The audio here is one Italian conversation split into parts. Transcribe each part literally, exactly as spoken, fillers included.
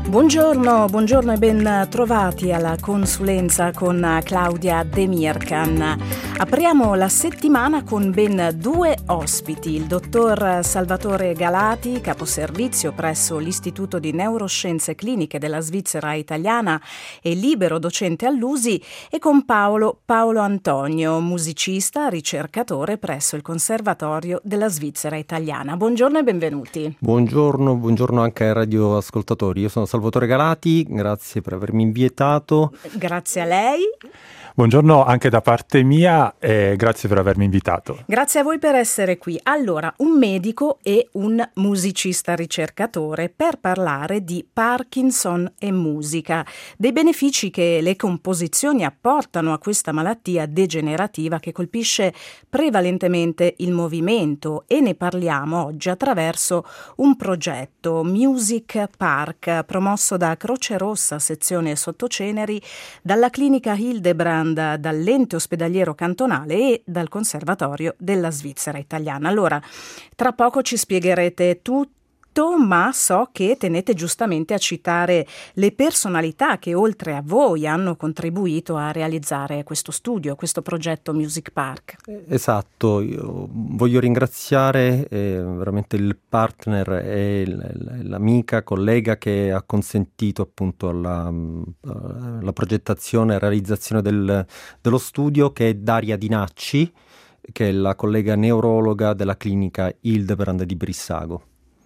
Buongiorno, buongiorno e ben trovati alla consulenza con Claudia De Mircan. Apriamo la settimana con ben due ospiti, il dottor Salvatore Galati, caposervizio presso l'Istituto di Neuroscienze Cliniche della Svizzera Italiana e libero docente all'U S I, e con Paolo Paolo Antonio, musicista, ricercatore presso il Conservatorio della Svizzera Italiana. Buongiorno e benvenuti. Buongiorno, buongiorno anche ai radioascoltatori. Io sono Salvatore Galati, grazie per avermi invitato. Grazie a lei. Buongiorno anche da parte mia e grazie per avermi invitato. Grazie a voi per essere qui. Allora, un medico e un musicista ricercatore per parlare di Parkinson e musica, dei benefici che le composizioni apportano a questa malattia degenerativa che colpisce prevalentemente il movimento, e ne parliamo oggi attraverso un progetto Music Park promosso da Croce Rossa sezione Sottoceneri, dalla clinica Hildebrand, dall'ente ospedaliero cantonale e dal Conservatorio della Svizzera Italiana. Allora, tra poco ci spiegherete tutto, ma so che tenete giustamente a citare le personalità che oltre a voi hanno contribuito a realizzare questo studio, questo progetto Music Park. Esatto, io voglio ringraziare eh, veramente il partner e l'amica, collega che ha consentito appunto alla, alla progettazione e realizzazione del, dello studio, che è Daria Dinacci, che è la collega neurologa della clinica Hildebrand di Brissago.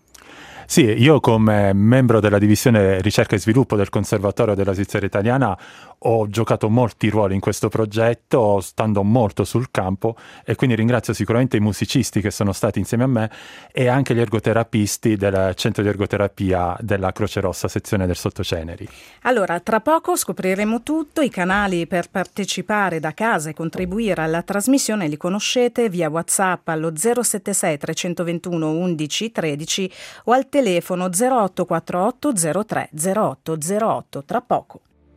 Sì, io come membro della divisione ricerca e sviluppo del Conservatorio della Svizzera Italiana ho giocato molti ruoli in questo progetto, stando molto sul campo, e quindi ringrazio sicuramente i musicisti che sono stati insieme a me e anche gli ergoterapisti del centro di ergoterapia della Croce Rossa sezione del Sottoceneri. Allora, tra poco scopriremo tutto. I canali per partecipare da casa e contribuire alla trasmissione li conoscete via WhatsApp allo zero sette sei tre due uno undici tredici o al telefono zero otto quattro otto zero tre zero otto zero otto. Tra poco.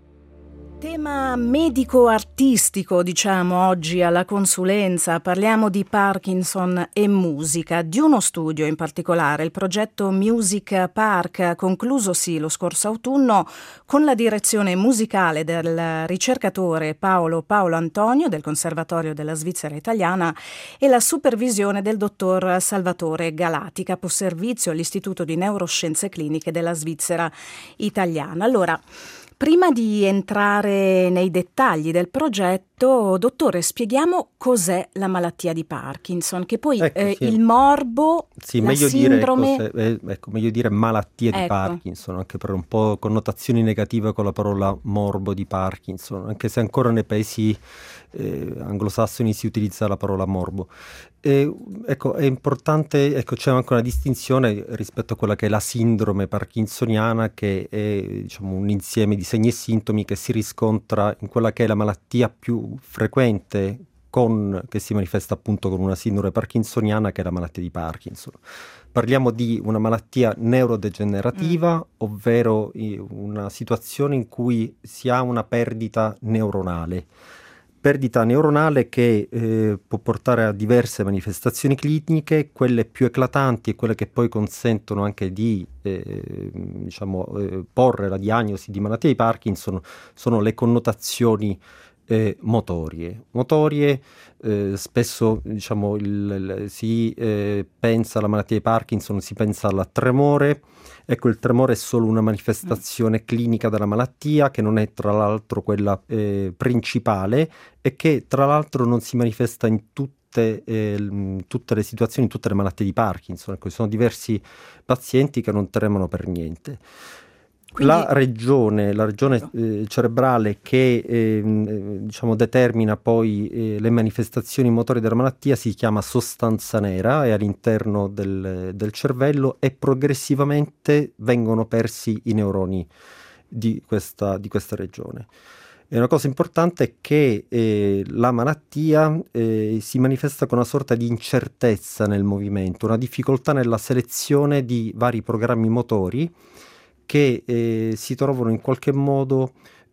Tema medico-artistico, diciamo, oggi alla consulenza. Parliamo di Parkinson e musica, di uno studio in particolare, il progetto Music Park, conclusosi lo scorso autunno con la direzione musicale del ricercatore Paolo Paolo Antonio del Conservatorio della Svizzera Italiana e la supervisione del dottor Salvatore Galati, caposervizio all'Istituto di Neuroscienze Cliniche della Svizzera Italiana. Allora, prima di entrare nei dettagli del progetto, dottore, spieghiamo cos'è la malattia di Parkinson, che poi ecco, eh, sì. il morbo, sì, la meglio sindrome... Dire cos'è, eh, ecco, meglio dire malattia di ecco. Parkinson, anche per un po' connotazioni negative con la parola morbo di Parkinson, anche se ancora nei paesi eh, anglosassoni si utilizza la parola morbo. E, ecco, è importante, ecco, c'è anche una distinzione rispetto a quella che è la sindrome parkinsoniana, che è, diciamo, un insieme di segni e sintomi che si riscontra in quella che è la malattia più frequente con, che si manifesta appunto con una sindrome parkinsoniana, che è la malattia di Parkinson. Parliamo di una malattia neurodegenerativa, mm. ovvero una situazione in cui si ha una perdita neuronale. Perdita neuronale che eh, può portare a diverse manifestazioni cliniche, quelle più eclatanti e quelle che poi consentono anche di eh, diciamo, eh, porre la diagnosi di malattia di Parkinson, sono le connotazioni eh, motorie. Motorie eh, spesso diciamo, il, il, si eh, pensa alla malattia di Parkinson, si pensa al tremore. Ecco, il tremore è solo una manifestazione clinica della malattia, che non è tra l'altro quella eh, principale, e che tra l'altro non si manifesta in tutte, eh, tutte le situazioni, in tutte le malattie di Parkinson. Ecco, ci sono diversi pazienti che non tremano per niente. Quindi... La regione, la regione eh, cerebrale che eh, diciamo determina poi eh, le manifestazioni motorie della malattia si chiama sostanza nera, è all'interno del, del cervello, e progressivamente vengono persi i neuroni di questa, di questa regione. E una cosa importante è che eh, la malattia eh, si manifesta con una sorta di incertezza nel movimento, una difficoltà nella selezione di vari programmi motori che eh, si trovano in qualche modo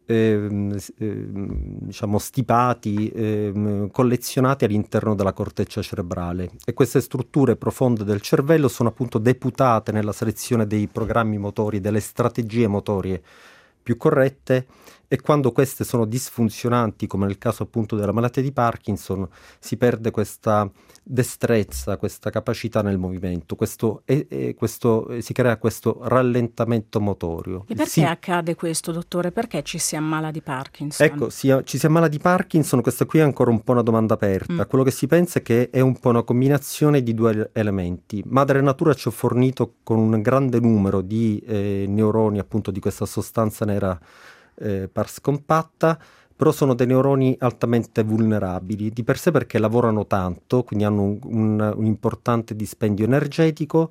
eh, eh, diciamo stipati, eh, collezionati all'interno della corteccia cerebrale, e queste strutture profonde del cervello sono appunto deputate nella selezione dei programmi motori, delle strategie motorie più corrette, e quando queste sono disfunzionanti, come nel caso appunto della malattia di Parkinson, si perde questa destrezza, questa capacità nel movimento, questo, e, e questo, e si crea questo rallentamento motorio. E perché sì. accade questo, dottore? Perché ci si ammala di Parkinson? Ecco, si, ci si ammala di Parkinson, questa qui è ancora un po' una domanda aperta. Mm. Quello che si pensa è che è un po' una combinazione di due elementi. Madre Natura ci ha fornito con un grande numero di eh, neuroni, appunto, di questa sostanza nera eh, pars compatta, però sono dei neuroni altamente vulnerabili di per sé, perché lavorano tanto, quindi hanno un, un, un importante dispendio energetico,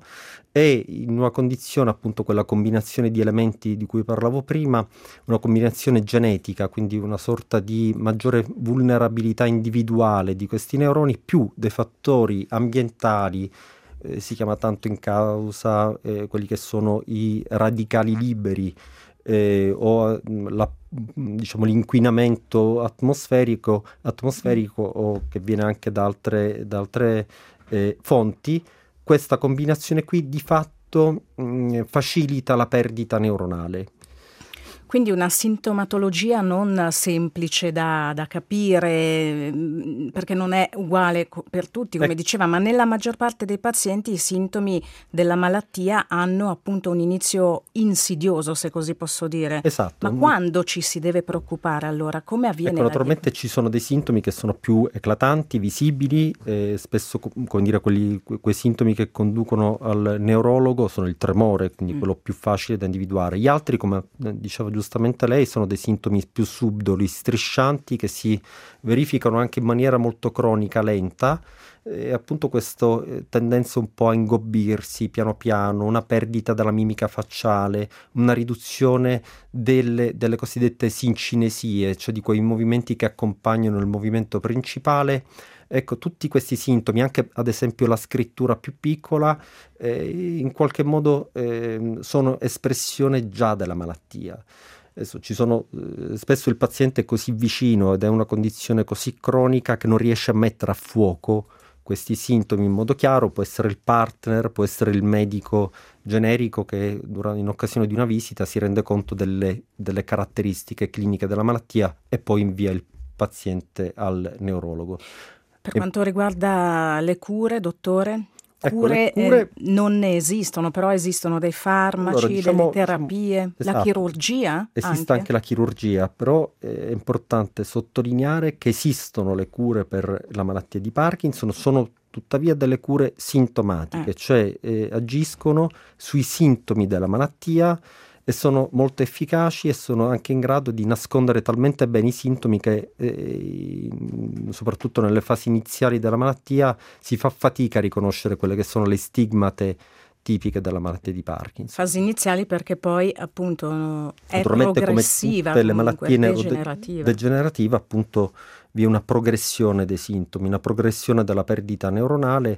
e in una condizione, appunto, quella combinazione di elementi di cui parlavo prima, una combinazione genetica, quindi una sorta di maggiore vulnerabilità individuale di questi neuroni, più dei fattori ambientali, eh, si chiama tanto in causa eh, quelli che sono i radicali liberi, Eh, o la, diciamo, l'inquinamento atmosferico, atmosferico o che viene anche da altre, da altre eh, fonti. Questa combinazione qui di fatto mh, facilita la perdita neuronale. Quindi una sintomatologia non semplice da, da capire, perché non è uguale per tutti, come diceva, ma nella maggior parte dei pazienti i sintomi della malattia hanno appunto un inizio insidioso, se così posso dire. Esatto. Ma quando ci si deve preoccupare allora? Come avviene? Ecco, naturalmente ci sono dei sintomi che sono più eclatanti, visibili, eh, spesso, come dire, quelli, quei sintomi che conducono al neurologo sono il tremore, quindi mm. quello più facile da individuare. Gli altri, come diceva giustamente lei, sono dei sintomi più subdoli, striscianti, che si verificano anche in maniera molto cronica, lenta, e appunto questa eh, tendenza un po' a ingobbirsi piano piano, una perdita della mimica facciale, una riduzione delle, delle cosiddette sincinesie, cioè di quei movimenti che accompagnano il movimento principale. Ecco, tutti questi sintomi, anche ad esempio la scrittura più piccola, eh, in qualche modo eh, sono espressione già della malattia. Adesso ci sono, eh, spesso il paziente è così vicino ed è una condizione così cronica che non riesce a mettere a fuoco questi sintomi in modo chiaro. Può essere il partner, può essere il medico generico che durante, in occasione di una visita, si rende conto delle, delle caratteristiche cliniche della malattia e poi invia il paziente al neurologo. Per quanto riguarda le cure, dottore? Cure, ecco, cure eh, non ne esistono, però esistono dei farmaci, allora, diciamo, delle terapie, esatto, la chirurgia? Esiste anche. anche la chirurgia, però è importante sottolineare che esistono le cure per la malattia di Parkinson, sono tuttavia delle cure sintomatiche, eh. cioè eh, agiscono sui sintomi della malattia e sono molto efficaci, e sono anche in grado di nascondere talmente bene i sintomi che eh, soprattutto nelle fasi iniziali della malattia si fa fatica a riconoscere quelle che sono le stigmate tipiche della malattia di Parkinson. Fasi iniziali, perché poi appunto è naturalmente, progressiva, come tutte le malattie degenerative. degenerative, appunto vi è una progressione dei sintomi, una progressione della perdita neuronale,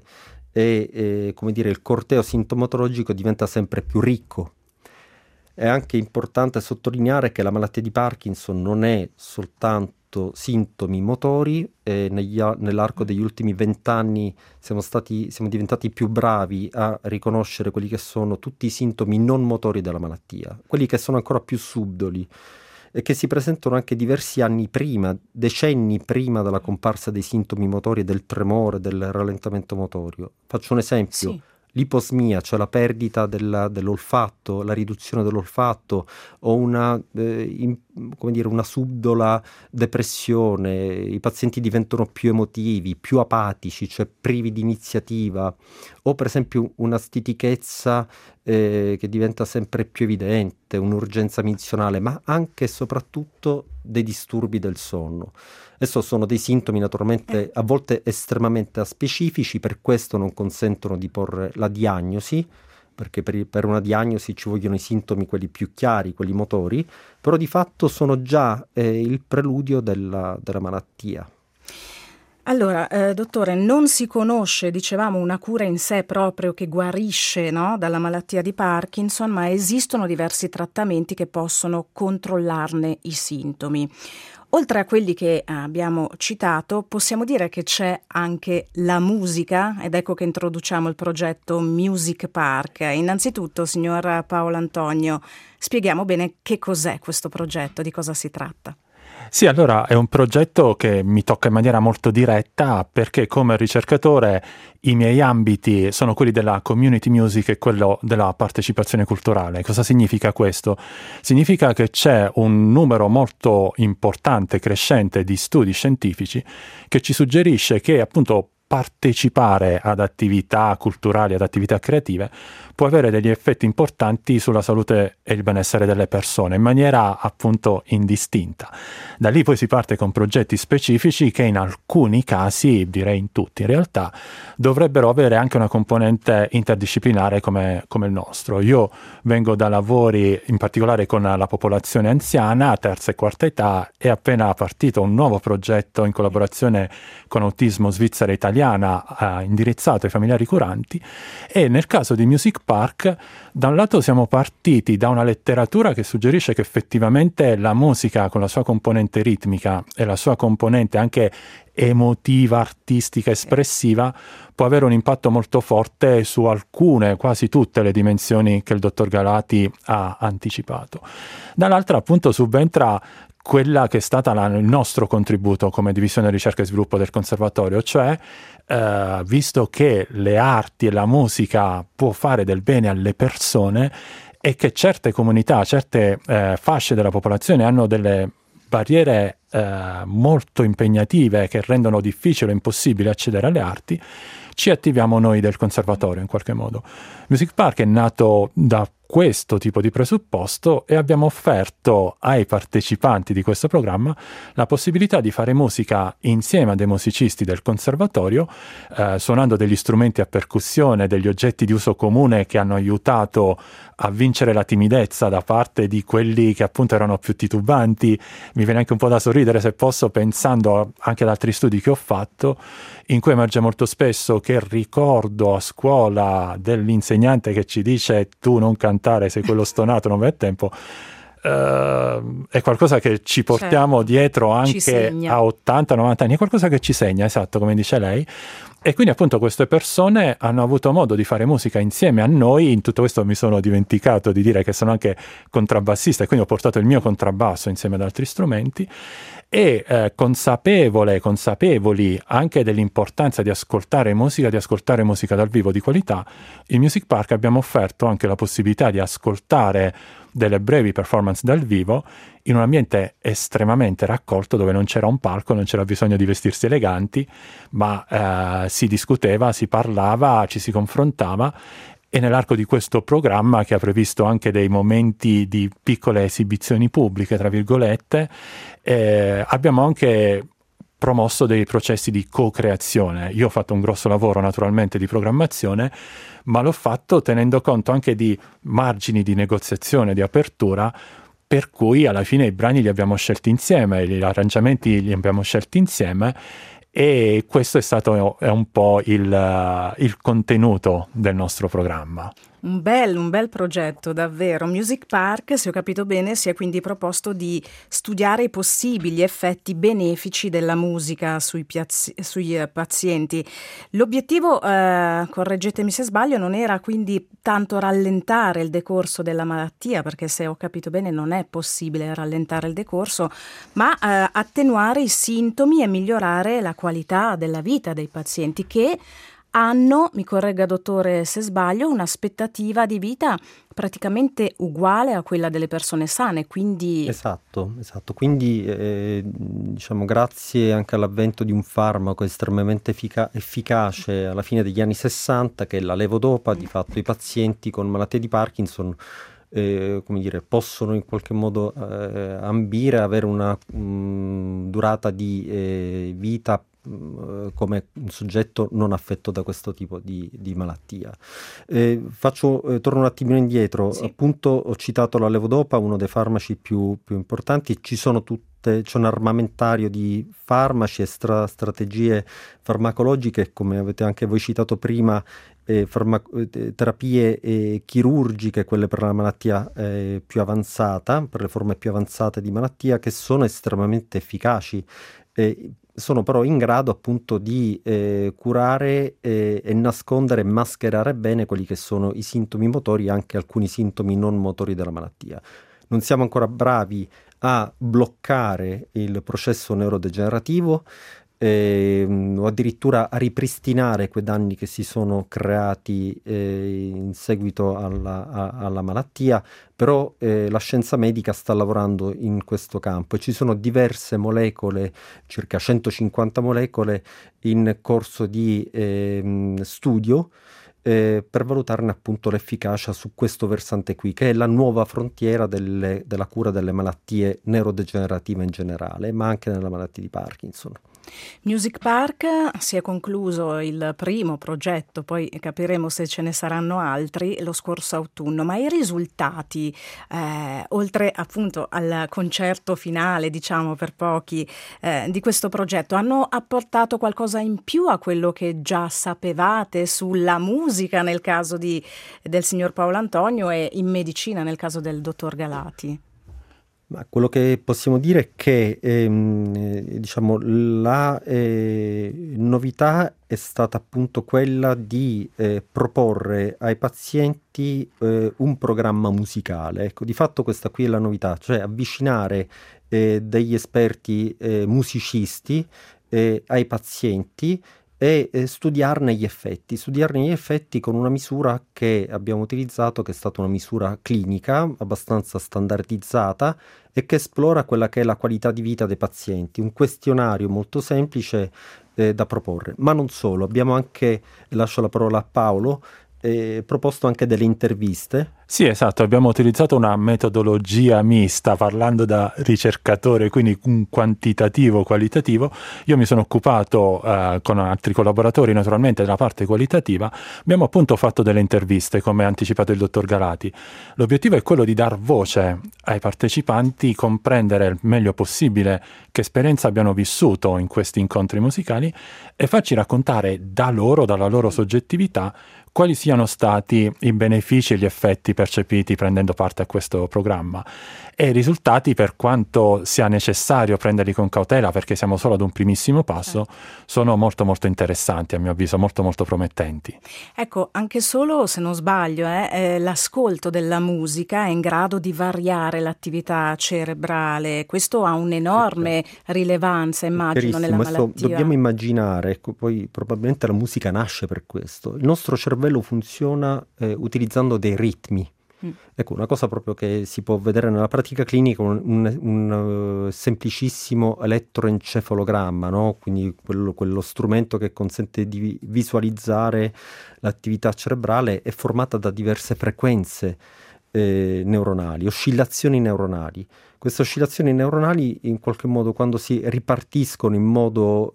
e eh, come dire, il corteo sintomatologico diventa sempre più ricco. È anche importante sottolineare che la malattia di Parkinson non è soltanto sintomi motori, e negli, nell'arco degli ultimi vent'anni siamo stati, siamo diventati più bravi a riconoscere quelli che sono tutti i sintomi non motori della malattia, quelli che sono ancora più subdoli e che si presentano anche diversi anni prima, decenni prima della comparsa dei sintomi motori, del tremore, del rallentamento motorio. Faccio un esempio. Sì. L'iposmia, cioè la perdita della, dell'olfatto, la riduzione dell'olfatto, o una, eh, in, come dire, una subdola depressione, i pazienti diventano più emotivi, più apatici, cioè privi di iniziativa, o per esempio una stitichezza eh, che diventa sempre più evidente, un'urgenza menzionale, ma anche e soprattutto dei disturbi del sonno. Adesso sono dei sintomi naturalmente a volte estremamente aspecifici, per questo non consentono di porre la diagnosi, perché per, per una diagnosi ci vogliono i sintomi quelli più chiari, quelli motori, però di fatto sono già eh, il preludio della, della malattia. Allora, eh, dottore, non si conosce, dicevamo, una cura in sé proprio che guarisce, no, dalla malattia di Parkinson, ma esistono diversi trattamenti che possono controllarne i sintomi. Oltre a quelli che abbiamo citato, possiamo dire che c'è anche la musica, ed ecco che introduciamo il progetto Music Park. Innanzitutto, signor Paolo Antonio, spieghiamo bene che cos'è questo progetto, di cosa si tratta. Sì, allora è un progetto che mi tocca in maniera molto diretta perché come ricercatore i miei ambiti sono quelli della community music e quello della partecipazione culturale. Cosa significa questo? Significa che c'è un numero molto importante, crescente di studi scientifici che ci suggerisce che appunto partecipare ad attività culturali, ad attività creative, può avere degli effetti importanti sulla salute e il benessere delle persone in maniera appunto indistinta. Da lì poi si parte con progetti specifici che in alcuni casi, direi in tutti in realtà, dovrebbero avere anche una componente interdisciplinare come, come il nostro. Io vengo da lavori in particolare con la popolazione anziana, terza e quarta età, è appena partito un nuovo progetto in collaborazione con Autismo Svizzera Italiana eh, indirizzato ai familiari curanti, e nel caso di Music Park da un lato siamo partiti da una letteratura che suggerisce che effettivamente la musica con la sua componente ritmica e la sua componente anche emotiva, artistica, espressiva può avere un impatto molto forte su alcune, quasi tutte le dimensioni che il dottor Galati ha anticipato. Dall'altra appunto subentra quella che è stata la, il nostro contributo come divisione ricerca e sviluppo del conservatorio, cioè eh, visto che le arti e la musica può fare del bene alle persone e che certe comunità, certe eh, fasce della popolazione hanno delle barriere eh, molto impegnative che rendono difficile o impossibile accedere alle arti, ci attiviamo noi del conservatorio in qualche modo. Music Park è nato da questo tipo di presupposto e abbiamo offerto ai partecipanti di questo programma la possibilità di fare musica insieme a dei musicisti del conservatorio, eh, suonando degli strumenti a percussione, degli oggetti di uso comune che hanno aiutato a vincere la timidezza da parte di quelli che appunto erano più titubanti. Mi viene anche un po' da sorridere, se posso, pensando anche ad altri studi che ho fatto, in cui emerge molto spesso che il ricordo a scuola dell'insegnante che ci dice tu non cantare, sei quello stonato, non vai a tempo, uh, è qualcosa che ci portiamo certo. dietro anche a ottanta novanta anni, è qualcosa che ci segna, esatto, come dice lei. E quindi appunto queste persone hanno avuto modo di fare musica insieme a noi. In tutto questo mi sono dimenticato di dire che sono anche contrabbassista e quindi ho portato il mio contrabbasso insieme ad altri strumenti, e eh, consapevole, consapevoli anche dell'importanza di ascoltare musica, di ascoltare musica dal vivo di qualità, in Music Park abbiamo offerto anche la possibilità di ascoltare delle brevi performance dal vivo in un ambiente estremamente raccolto, dove non c'era un palco, non c'era bisogno di vestirsi eleganti, ma eh, si discuteva, si parlava, ci si confrontava. E nell'arco di questo programma, che ha previsto anche dei momenti di piccole esibizioni pubbliche, tra virgolette, eh, abbiamo anche promosso dei processi di co-creazione. Io ho fatto un grosso lavoro naturalmente di programmazione, ma l'ho fatto tenendo conto anche di margini di negoziazione, di apertura, per cui alla fine i brani li abbiamo scelti insieme, gli arrangiamenti li abbiamo scelti insieme, e questo è stato è un po' il, il contenuto del nostro programma. Un bel, un bel progetto, davvero. Music Park, se ho capito bene, si è quindi proposto di studiare i possibili effetti benefici della musica sui, piazzi, sui eh, pazienti. L'obiettivo, eh, correggetemi se sbaglio, non era quindi tanto rallentare il decorso della malattia, perché se ho capito bene non è possibile rallentare il decorso, ma eh, attenuare i sintomi e migliorare la qualità della vita dei pazienti che hanno, mi corregga dottore se sbaglio, un'aspettativa di vita praticamente uguale a quella delle persone sane, quindi... Esatto, esatto. Quindi eh, diciamo grazie anche all'avvento di un farmaco estremamente effica- efficace alla fine degli anni sessanta, che è la levodopa, di fatto i pazienti con malattia di Parkinson eh, come dire, possono in qualche modo eh, ambire, avere una mh, durata di eh, vita come un soggetto non affetto da questo tipo di, di malattia. Eh, faccio, eh, torno un attimino indietro, sì. Appunto ho citato la levodopa, uno dei farmaci più, più importanti, ci sono tutte tutte, c'è un armamentario di farmaci e stra- strategie farmacologiche, come avete anche voi citato prima, eh, farma- eh, terapie eh, chirurgiche, quelle per la malattia eh, più avanzata, per le forme più avanzate di malattia, che sono estremamente efficaci. Eh, sono però in grado appunto di eh, curare eh, e nascondere e mascherare bene quelli che sono i sintomi motori e anche alcuni sintomi non motori della malattia. Non siamo ancora bravi a bloccare il processo neurodegenerativo eh, o addirittura a ripristinare quei danni che si sono creati eh, in seguito alla, a, alla malattia, però eh, la scienza medica sta lavorando in questo campo e ci sono diverse molecole, circa centocinquanta molecole in corso di eh, studio eh, per valutarne appunto l'efficacia su questo versante qui, che è la nuova frontiera delle, della cura delle malattie neurodegenerative in generale, ma anche nella malattia di Parkinson. Music Park, si è concluso il primo progetto, poi capiremo se ce ne saranno altri lo scorso autunno, ma i risultati, eh, oltre appunto al concerto finale, diciamo per pochi, eh, di questo progetto, hanno apportato qualcosa in più a quello che già sapevate sulla musica nel caso di, del signor Paolo Antonio e in medicina nel caso del dottor Galati? Ma quello che possiamo dire è che ehm, diciamo, la eh, novità è stata appunto quella di eh, proporre ai pazienti eh, un programma musicale. Ecco, di fatto questa qui è la novità, cioè avvicinare eh, degli esperti eh, musicisti eh, ai pazienti e eh, studiarne gli effetti, studiarne gli effetti con una misura che abbiamo utilizzato, che è stata una misura clinica abbastanza standardizzata e che esplora quella che è la qualità di vita dei pazienti, un questionario molto semplice eh, da proporre. Ma non solo, abbiamo anche, lascio la parola a Paolo, eh, proposto anche delle interviste. Sì, esatto, abbiamo utilizzato una metodologia mista, parlando da ricercatore, quindi un quantitativo qualitativo. Io mi sono occupato eh, con altri collaboratori naturalmente della parte qualitativa. Abbiamo appunto fatto delle interviste, come ha anticipato il dottor Galati. L'obiettivo è quello di dar voce ai partecipanti, comprendere il meglio possibile che esperienza abbiano vissuto in questi incontri musicali e farci raccontare da loro, dalla loro soggettività, quali siano stati i benefici e gli effetti percepiti prendendo parte a questo programma e i risultati, per quanto sia necessario prenderli con cautela perché siamo solo ad un primissimo passo, sono molto molto interessanti, a mio avviso, molto molto promettenti. Ecco, anche solo, se non sbaglio, eh, eh, l'ascolto della musica è in grado di variare l'attività cerebrale. Questo ha un'enorme rilevanza, immagino, nella malattia. Adesso dobbiamo immaginare, ecco, poi probabilmente la musica nasce per questo. Il nostro cervello funziona eh, utilizzando dei ritmi. Mm. Ecco, una cosa proprio che si può vedere nella pratica clinica, un, un, un uh, semplicissimo elettroencefalogramma, no? Quindi quello, quello strumento che consente di visualizzare l'attività cerebrale, è formata da diverse frequenze eh, neuronali, oscillazioni neuronali. Queste oscillazioni neuronali in qualche modo, quando si ripartiscono in modo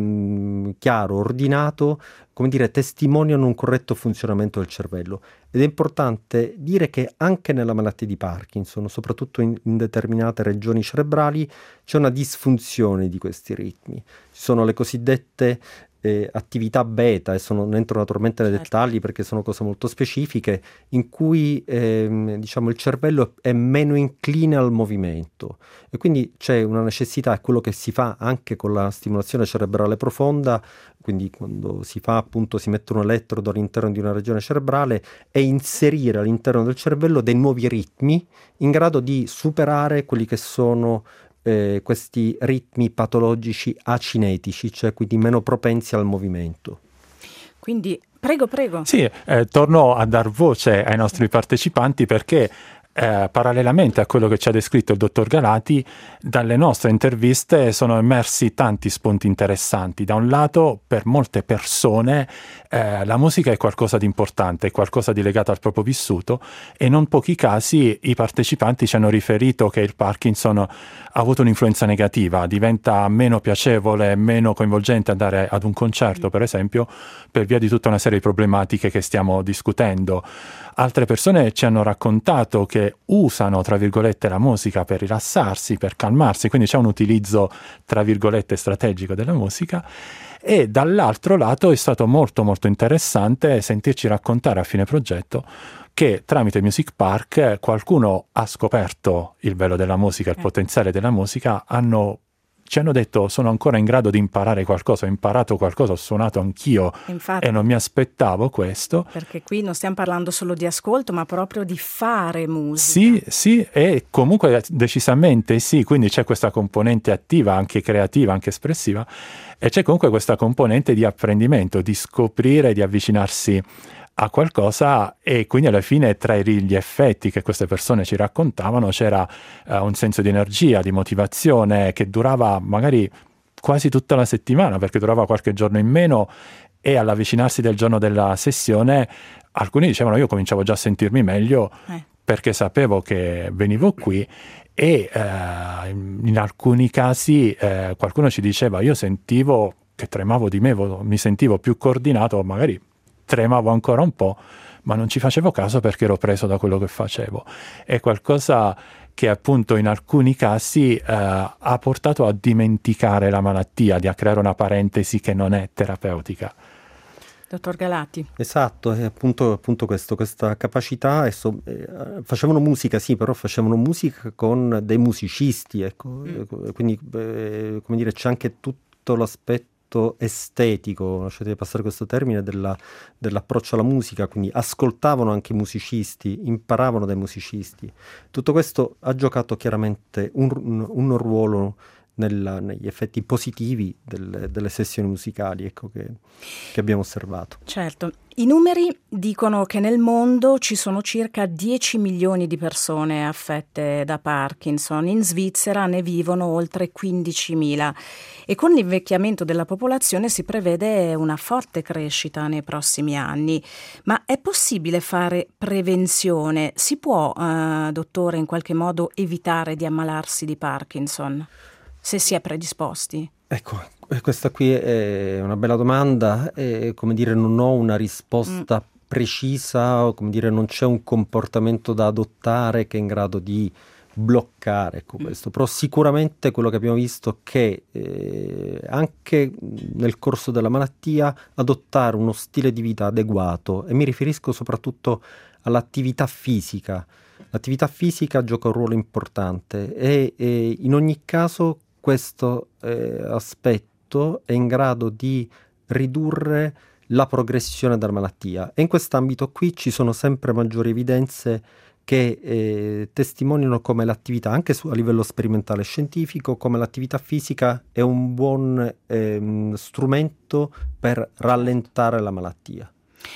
ehm, chiaro, ordinato, come dire, testimoniano un corretto funzionamento del cervello. Ed è importante dire che anche nella malattia di Parkinson, soprattutto in, in determinate regioni cerebrali, c'è una disfunzione di questi ritmi. Ci sono le cosiddette eh, attività beta, e sono, non entro naturalmente nei dettagli perché sono cose molto specifiche, in cui ehm, diciamo, il cervello è meno incline al movimento. E quindi c'è una necessità, è quello che si fa anche con la stimolazione cerebrale profonda, quindi quando si fa appunto, si mette un elettrodo all'interno di una regione cerebrale e inserire all'interno del cervello dei nuovi ritmi in grado di superare quelli che sono eh, questi ritmi patologici acinetici, cioè quindi meno propensi al movimento. Quindi, prego, prego. Sì, eh, torno a dar voce ai nostri partecipanti perché Eh, parallelamente a quello che ci ha descritto il dottor Galati, dalle nostre interviste sono emersi tanti spunti interessanti. Da un lato, per molte persone eh, la musica è qualcosa di importante, è qualcosa di legato al proprio vissuto, e in non pochi casi i partecipanti ci hanno riferito che il Parkinson ha avuto un'influenza negativa, diventa meno piacevole, meno coinvolgente andare ad un concerto, per esempio, per via di tutta una serie di problematiche che stiamo discutendo. Altre persone ci hanno raccontato che volte usano, tra virgolette, la musica per rilassarsi, per calmarsi, quindi c'è un utilizzo, tra virgolette, strategico della musica. E dall'altro lato è stato molto molto interessante sentirci raccontare a fine progetto che tramite Music Park qualcuno ha scoperto il bello della musica, il potenziale della musica, hanno ci hanno detto sono ancora in grado di imparare qualcosa, ho imparato qualcosa, ho suonato anch'io. Infatti, e non mi aspettavo questo. Perché qui non stiamo parlando solo di ascolto, ma proprio di fare musica. Sì, sì, e comunque decisamente sì, quindi c'è questa componente attiva, anche creativa, anche espressiva, e c'è comunque questa componente di apprendimento, di scoprire, di avvicinarsi a qualcosa, e quindi alla fine tra gli effetti che queste persone ci raccontavano c'era uh, un senso di energia, di motivazione che durava magari quasi tutta la settimana, perché durava qualche giorno in meno, e all'avvicinarsi del giorno della sessione alcuni dicevano io cominciavo già a sentirmi meglio eh. perché sapevo che venivo qui, e uh, in, in alcuni casi uh, qualcuno ci diceva io sentivo che tremavo di me, mi sentivo più coordinato, magari tremavo ancora un po', ma non ci facevo caso perché ero preso da quello che facevo. È qualcosa che appunto in alcuni casi eh, ha portato a dimenticare la malattia, a creare una parentesi che non è terapeutica. Dottor Galati. Esatto, è appunto, appunto questo, questa capacità, e so, eh, facevano musica sì, però facevano musica con dei musicisti, ecco, mm. quindi eh, come dire c'è anche tutto l'aspetto estetico, lasciate passare questo termine, della, dell'approccio alla musica, quindi ascoltavano anche i musicisti, imparavano dai musicisti. Tutto questo ha giocato chiaramente un, un, un ruolo nella, negli effetti positivi del, delle sessioni musicali, ecco, che, che abbiamo osservato. Certo. I numeri dicono che nel mondo ci sono circa dieci milioni di persone affette da Parkinson, in Svizzera ne vivono oltre quindicimila e con l'invecchiamento della popolazione si prevede una forte crescita nei prossimi anni. Ma è possibile fare prevenzione? Si può, eh, dottore, in qualche modo evitare di ammalarsi di Parkinson, se si è predisposti? Ecco, questa qui è una bella domanda e, come dire, non ho una risposta mm. precisa, o come dire, non c'è un comportamento da adottare che è in grado di bloccare, ecco, questo. Mm. Però sicuramente quello che abbiamo visto è che eh, anche nel corso della malattia adottare uno stile di vita adeguato, e mi riferisco soprattutto all'attività fisica. L'attività fisica gioca un ruolo importante e, e in ogni caso questo eh, aspetto è in grado di ridurre la progressione della malattia, e in quest'ambito qui ci sono sempre maggiori evidenze che eh, testimoniano come l'attività, anche su, a livello sperimentale e scientifico, come l'attività fisica è un buon eh, strumento per rallentare la malattia.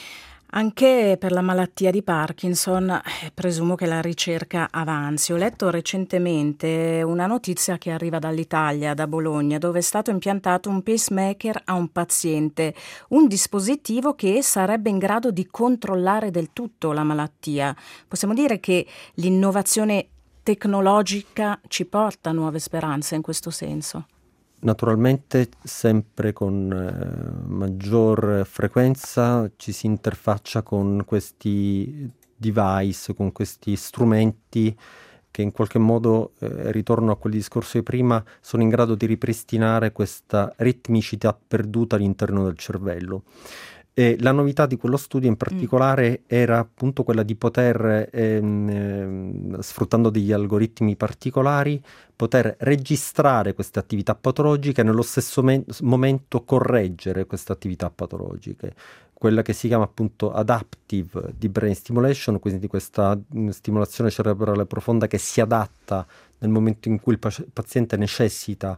Anche per la malattia di Parkinson eh, presumo che la ricerca avanzi. Ho letto recentemente una notizia che arriva dall'Italia, da Bologna, dove è stato impiantato un pacemaker a un paziente, un dispositivo che sarebbe in grado di controllare del tutto la malattia. Possiamo dire che l'innovazione tecnologica ci porta a nuove speranze in questo senso? Naturalmente sempre con eh, maggior frequenza ci si interfaccia con questi device, con questi strumenti che in qualche modo, eh, ritorno a quel discorso di prima, sono in grado di ripristinare questa ritmicità perduta all'interno del cervello. E la novità di quello studio in particolare mm. era appunto quella di poter, ehm, ehm, sfruttando degli algoritmi particolari, poter registrare queste attività patologiche e nello stesso me- momento correggere queste attività patologiche. Quella che si chiama appunto adaptive deep brain stimulation, quindi di questa mh, stimolazione cerebrale profonda che si adatta nel momento in cui il pac- paziente necessita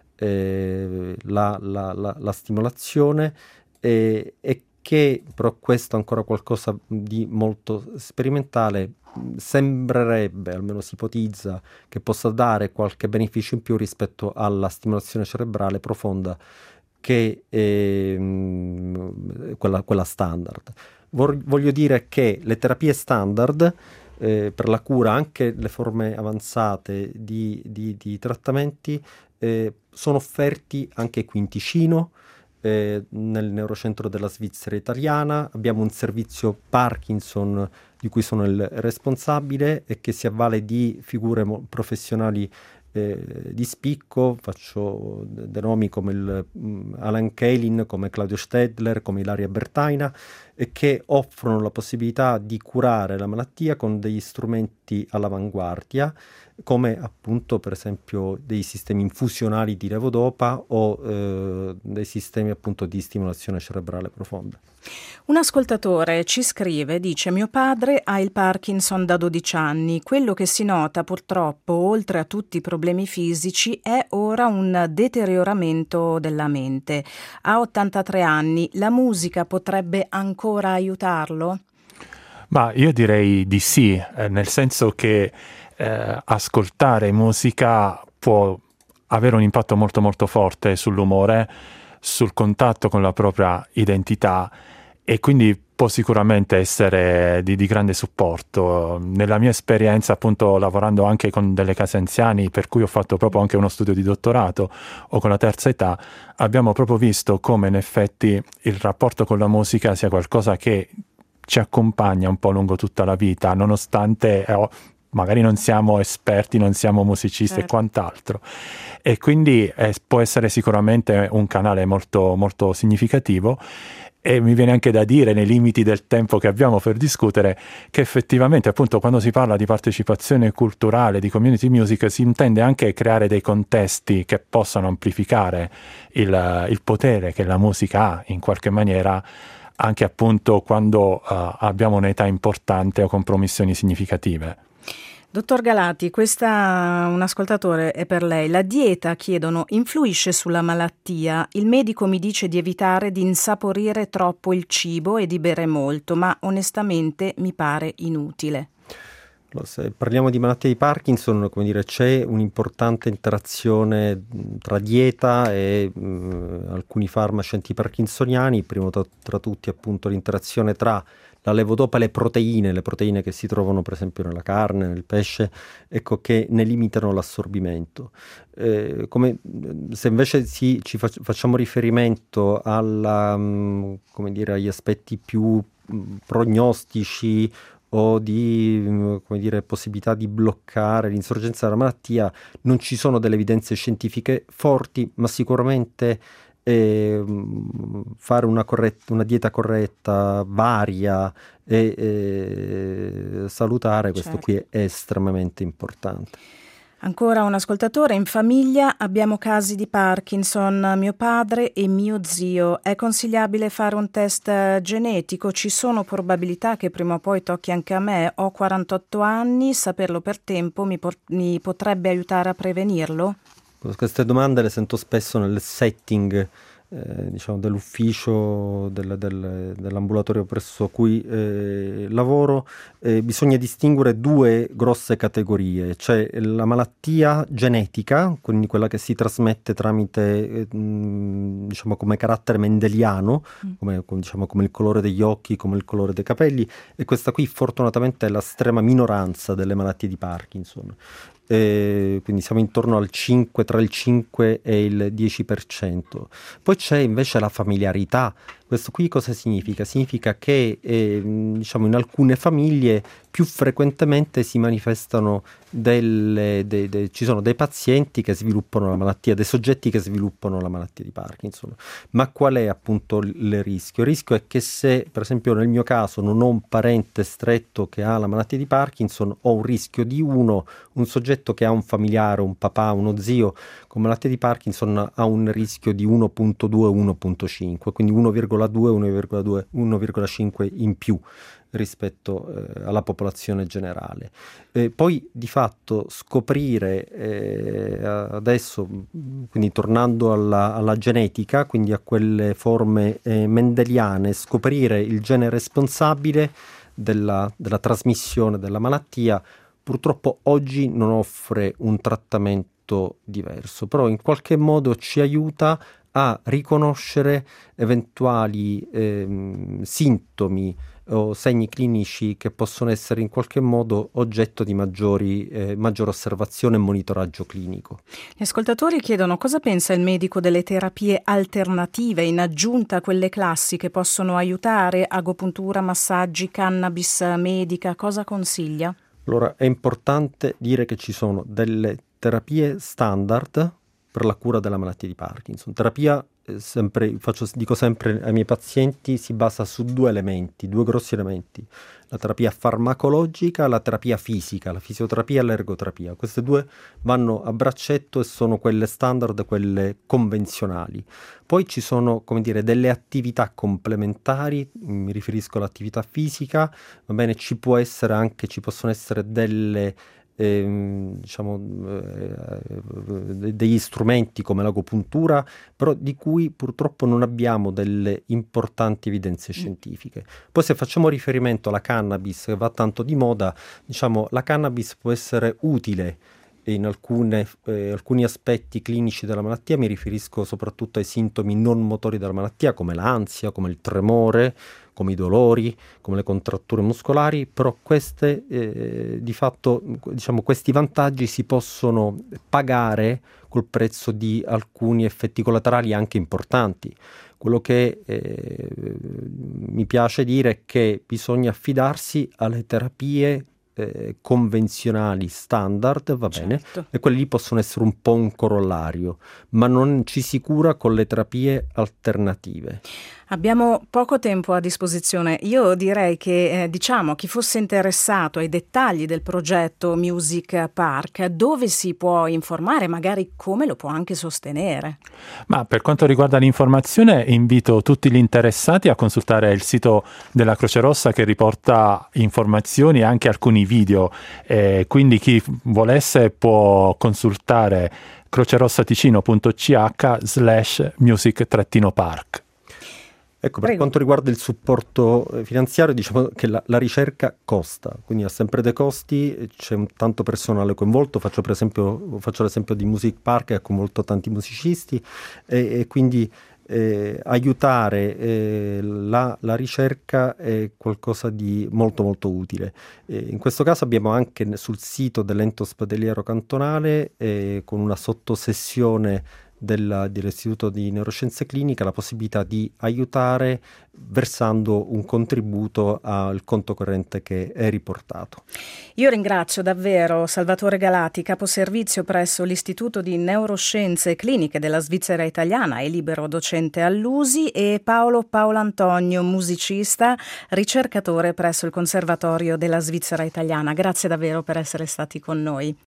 eh, la, la, la, la stimolazione, e, e che però questo è ancora qualcosa di molto sperimentale. Sembrerebbe, almeno si ipotizza, che possa dare qualche beneficio in più rispetto alla stimolazione cerebrale profonda che è mh, quella, quella standard. Vor, voglio dire che le terapie standard eh, per la cura, anche le forme avanzate di, di, di trattamenti, eh, sono offerti anche qui in Ticino, eh, nel neurocentro della Svizzera italiana. Abbiamo un servizio Parkinson di cui sono il responsabile e che si avvale di figure mo- professionali eh, di spicco. Faccio dei nomi come il, um, Alan Kaelin, come Claudio Stedler, come Ilaria Bertaina, e che offrono la possibilità di curare la malattia con degli strumenti all'avanguardia, come appunto per esempio dei sistemi infusionali di levodopa o eh, dei sistemi appunto di stimolazione cerebrale profonda. Un ascoltatore ci scrive, dice: mio padre ha il Parkinson da dodici anni, quello che si nota purtroppo oltre a tutti i problemi fisici è ora un deterioramento della mente. Ha ottantatré anni, la musica potrebbe ancora aiutarlo? Ma io direi di sì, eh, nel senso che eh, ascoltare musica può avere un impatto molto molto forte sull'umore, sul contatto con la propria identità, e quindi può sicuramente essere di, di grande supporto. Nella mia esperienza, appunto, lavorando anche con delle case anziani, per cui ho fatto proprio anche uno studio di dottorato, o con la terza età, abbiamo proprio visto come in effetti il rapporto con la musica sia qualcosa che ci accompagna un po' lungo tutta la vita, nonostante eh, magari non siamo esperti, non siamo musicisti, certo, e quant'altro. E quindi eh, può essere sicuramente un canale molto, molto significativo. E mi viene anche da dire, nei limiti del tempo che abbiamo per discutere, che effettivamente appunto quando si parla di partecipazione culturale, di community music, si intende anche creare dei contesti che possano amplificare il, il potere che la musica ha in qualche maniera, anche appunto quando uh, abbiamo un'età importante o compromissioni significative. Dottor Galati, questa un ascoltatore è per lei. La dieta, chiedono, influisce sulla malattia? Il medico mi dice di evitare di insaporire troppo il cibo e di bere molto, ma onestamente mi pare inutile. Se parliamo di malattia di Parkinson, come dire, c'è un'importante interazione tra dieta e mh, alcuni farmaci antiparkinsoniani, primo tra, tra tutti appunto l'interazione tra la levodopa e le proteine, le proteine che si trovano per esempio nella carne, nel pesce, ecco, che ne limitano l'assorbimento. Eh, come, se invece si, ci fac- facciamo riferimento alla, mh, come dire, agli aspetti più mh, prognostici o di, come dire, possibilità di bloccare l'insorgenza della malattia, non ci sono delle evidenze scientifiche forti, ma sicuramente eh, fare una, corretta, una dieta corretta, varia e eh, salutare, questo certo, qui è estremamente importante. Ancora un ascoltatore: in famiglia abbiamo casi di Parkinson, mio padre e mio zio. È consigliabile fare un test genetico? Ci sono probabilità che prima o poi tocchi anche a me? Ho quarantotto anni, saperlo per tempo mi, por- mi potrebbe aiutare a prevenirlo? Queste domande le sento spesso nel setting eh, diciamo dell'ufficio del, del, dell'ambulatorio presso cui eh, lavoro. Eh, bisogna distinguere due grosse categorie: c'è la malattia genetica, quindi quella che si trasmette tramite eh, diciamo come carattere mendeliano, mm. come, diciamo, come il colore degli occhi, come il colore dei capelli, e questa qui fortunatamente è la estrema minoranza delle malattie di Parkinson. Eh, quindi siamo intorno al cinque, tra il cinque e il dieci per cento. Poi c'è invece la familiarità. Questo qui cosa significa? Significa che eh, diciamo in alcune famiglie più frequentemente si manifestano delle, de, de, ci sono dei pazienti che sviluppano la malattia, dei soggetti che sviluppano la malattia di Parkinson. Ma qual è appunto il rischio? Il rischio è che se, per esempio nel mio caso, non ho un parente stretto che ha la malattia di Parkinson, ho un rischio di uno, un soggetto che ha un familiare, un papà, uno zio con malattia di Parkinson ha un rischio di uno virgola due uno virgola cinque, quindi uno virgola due uno virgola due uno virgola cinque in più rispetto eh, alla popolazione generale. Eh, poi di fatto scoprire eh, adesso, quindi tornando alla, alla genetica, quindi a quelle forme eh, mendeliane, scoprire il gene responsabile della, della trasmissione della malattia, purtroppo oggi non offre un trattamento diverso, però in qualche modo ci aiuta a riconoscere eventuali eh, sintomi o segni clinici che possono essere in qualche modo oggetto di maggiori, eh, maggiore osservazione e monitoraggio clinico. Gli ascoltatori chiedono cosa pensa il medico delle terapie alternative in aggiunta a quelle classiche, possono aiutare, agopuntura, massaggi, cannabis medica, cosa consiglia? Allora è importante dire che ci sono delle terapie standard per la cura della malattia di Parkinson. Terapia, eh, sempre, faccio, dico sempre ai miei pazienti, si basa su due elementi, due grossi elementi. La terapia farmacologica e la terapia fisica, la fisioterapia e l'ergoterapia. Queste due vanno a braccetto e sono quelle standard, quelle convenzionali. Poi ci sono, come dire, delle attività complementari, mi riferisco all'attività fisica, va bene, ci può essere anche, ci possono essere delle Eh, diciamo eh, degli strumenti come l'agopuntura, però di cui purtroppo non abbiamo delle importanti evidenze scientifiche. Poi se facciamo riferimento alla cannabis, che va tanto di moda, diciamo la cannabis può essere utile in alcune, eh, alcuni aspetti clinici della malattia, mi riferisco soprattutto ai sintomi non motori della malattia come l'ansia, come il tremore, come i dolori, come le contratture muscolari, però queste eh, di fatto, diciamo, questi vantaggi si possono pagare col prezzo di alcuni effetti collaterali anche importanti. Quello che eh, mi piace dire è che bisogna affidarsi alle terapie eh, convenzionali standard, va bene, Certo. e quelli lì possono essere un po' un corollario, ma non ci si cura con le terapie alternative. Abbiamo poco tempo a disposizione. Io direi che, eh, diciamo, chi fosse interessato ai dettagli del progetto Music Park, dove si può informare, magari come lo può anche sostenere? Ma per quanto riguarda l'informazione, invito tutti gli interessati a consultare il sito della Croce Rossa che riporta informazioni e anche alcuni video. Eh, quindi chi volesse può consultare crocerossatticino.ch slash music-park. Ecco, per Prego. quanto riguarda il supporto eh, finanziario, diciamo che la, la ricerca costa, quindi ha sempre dei costi, c'è un, tanto personale coinvolto, faccio per esempio faccio l'esempio di Music Park che ha coinvolto tanti musicisti e, e quindi eh, aiutare eh, la, la ricerca è qualcosa di molto molto utile. Eh, in questo caso abbiamo anche sul sito dell'Ente Ospedaliero Cantonale eh, con una sottosessione Della, dell'Istituto di Neuroscienze Cliniche la possibilità di aiutare versando un contributo al conto corrente che è riportato. Io ringrazio davvero Salvatore Galati, caposervizio presso l'Istituto di Neuroscienze Cliniche della Svizzera Italiana e libero docente all'U S I, e Paolo Paulantonio, musicista, ricercatore presso il Conservatorio della Svizzera Italiana. Grazie davvero per essere stati con noi.